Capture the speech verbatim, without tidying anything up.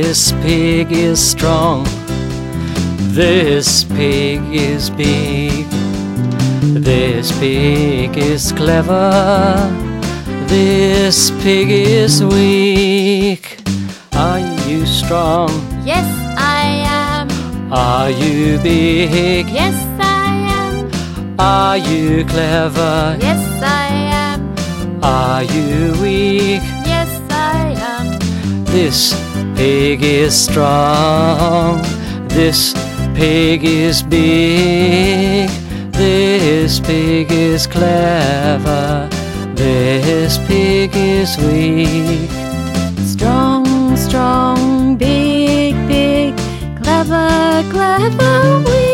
This pig is strong. This pig is big. This pig is clever. This pig is weak. Are you strong? Yes, I am. Are you big? Yes, I am. Are you clever? Yes, I am. Are you weak? Yes, I am. This pig is strong. This pig is big. This pig is clever. This pig is weak. Strong, strong, big, big, clever, clever, weak.